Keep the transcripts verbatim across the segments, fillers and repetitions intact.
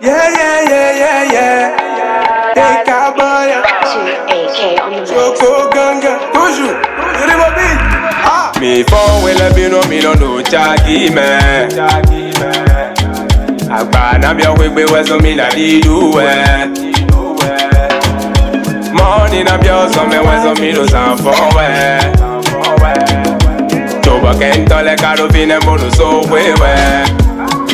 Yeah, yeah, yeah, yeah, yeah. Hey, Kaboya. Choco Ganga. Toujours. C'est les mobiles. Ah. Mi fo we le bino mi no no chagi me. Agba na bi o we wezo mi na di do we. Money na bi o so me wezo mi no san fo we. Choba kento le karo fine mbonu so we we.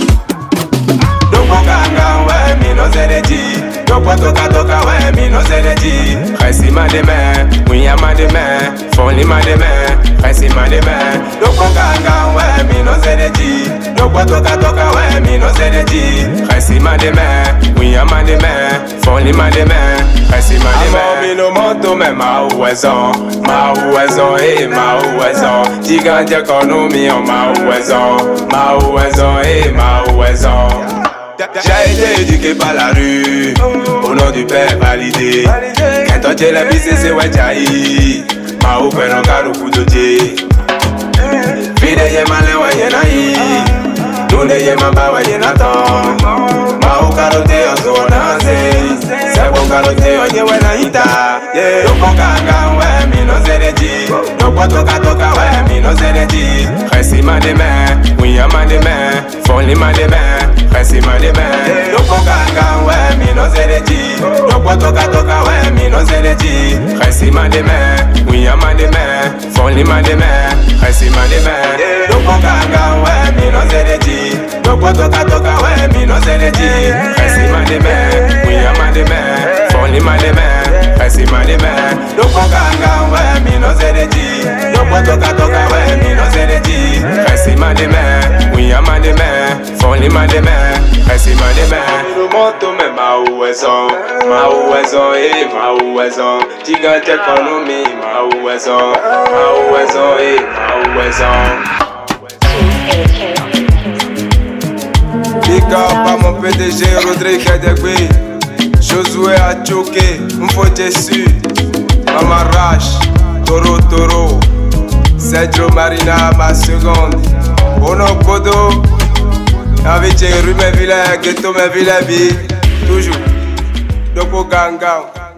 Ganga, ouais, mi no se de ti. No puedo toca, toca, ouais, mi no se de ti. Resi ma de main, oui, y'a ma de main. Fonli ma de main, resi ma de main. No ganga, ouais, mi no se de ti. No puedo toca, toca, ouais, mi no se de ti. Resi ma de main, oui, y'a ma de main. Fonli ma de main, resi ma de main. Mi no monto, mais ma ouaison. Ma ouaison, eh, ma ouaison. Gigante économie, oh, ma ouaison. Ma ouaison, eh, ma ouaison. J'ai été éduqué par la rue, au nom du père validé. Quand on dit la vie c'est ouais jaï, ma ou père non caro kudoje. Fide ye male wa ye na yi, nune ye mamba wa ye na ton. Ma ou caro te ozo danse, c'est bon caro te onye we na ita. No ganga ouais mi no se de ji, no puedo toca toca ouais mi no se de ji. Resi ma de main, oui y'a ma de main, fonli ma de main. Resi ma de main, no ganga ouais mi no se de ji. No puedo toca toca ouais mi no se de ji. Resi ma de main, oui y'a ma de main, fonli ma de main. Resi ma de main, no ganga ouais mi no se de ji. No puedo toca toca ouais mi no se de ji. Resi ma de main, oui y'a ma de main, fonli ma de main. Resi ma de main, no ganga ouais mi no se de ji. No puedo toca toca ouais mi no se de ji. Resi ma de main, oui y'a ma de main, fonli ma de main. Resi ma de main. No monto me ma ouaison, ma ouaison eh ma ouaison. Gigante économie ma ouaison, ma ouaison eh ma ouaison. Big up à mon P D G Rodrigue Degui, Josué a choqué, m'fo Jessu, Mama Rash, Toro Toro, Sergio Marina ma seconde, Ono Kodo. Avec Jerry, mes vilains, ghetto, mes vilains, toujours. Doko Ganga.